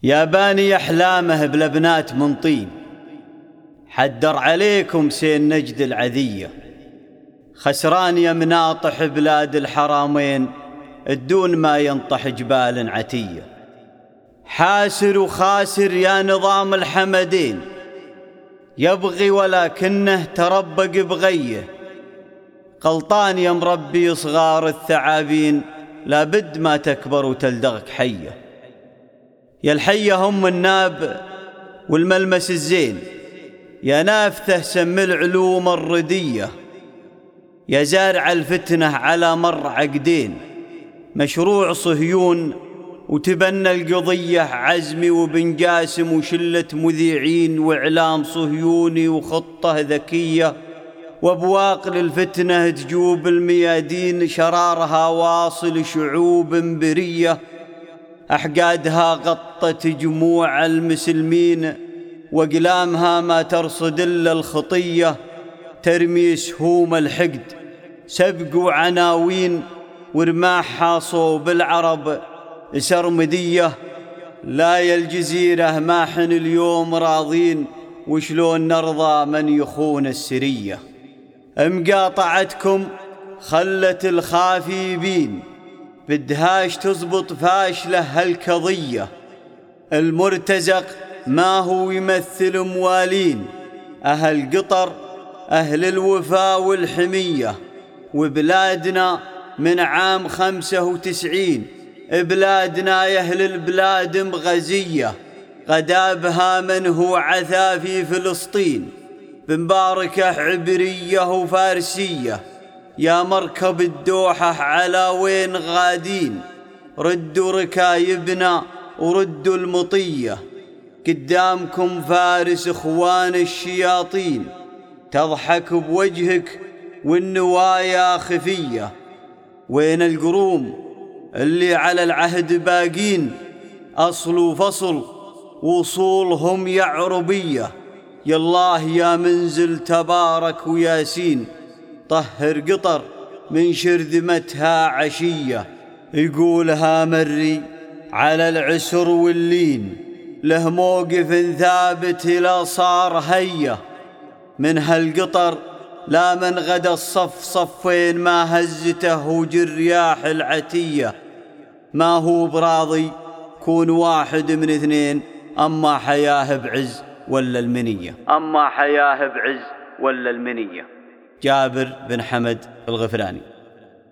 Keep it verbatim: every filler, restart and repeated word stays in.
يا باني أحلامه بلبنات من طين، حدر عليكم سين نجد العذية. خسران يا مناطح بلاد الحرامين، الدون ما ينطح جبال عتية. حاسر وخاسر يا نظام الحمدين، يبغي ولكنه تربق بغيه. غلطان يا مربي صغار الثعابين، لابد ما تكبر وتلدغك حية. يا الحية هم الناب والملمس الزين، يا نافثه سم العلوم الردية. يا زارع الفتنة على مر عقدين، مشروع صهيون وتبنى القضية. عزمي وبن جاسم وشلة مذيعين وإعلام صهيوني وخطة ذكية، وابواق للفتنة تجوب الميادين. شرارها واصل شعوب برية، أحقادها غطت جموع المسلمين، وأقلامها ما ترصد إلا الخطية. ترمي سهوم الحقد سبق عناوين، ورماحها صوب العرب سرمدية. لا يا الجزيرة ماحن اليوم راضين، وشلون نرضى من يخون السرية. مقاطعتكم خلت الخافي يبين، بدهاش تزبط فاشلة هالقضية. المرتزق ما هو يمثل موالين، أهل قطر أهل الوفا والحمية. وبلادنا من عام خمسة وتسعين، بلادنا يا أهل البلاد مغزية. غدابها من هو عثا في فلسطين، بمباركة عبرية وفارسية. يا مركب الدوحة على وين غادين، ردوا ركايبنا وردوا المطية. قدامكم فارس اخوان الشياطين، تضحك بوجهك والنوايا خفية. وين القروم اللي على العهد باقين، أصل وفصل وصولهم يا عربية. يا الله يا منزل تبارك وياسين، طهر قطر من شرذمتها عشية. يقولها مري على العسر واللين، له موقف ثابت لا صار هية. من هالقطر لا من غدا الصف صفين، ما هزته وجرياح العتية. ما هو براضي كون واحد من اثنين، أما حياه بعز ولا المنية. أما حياه بعز ولا المنية. جابر بن حمد الغفراني.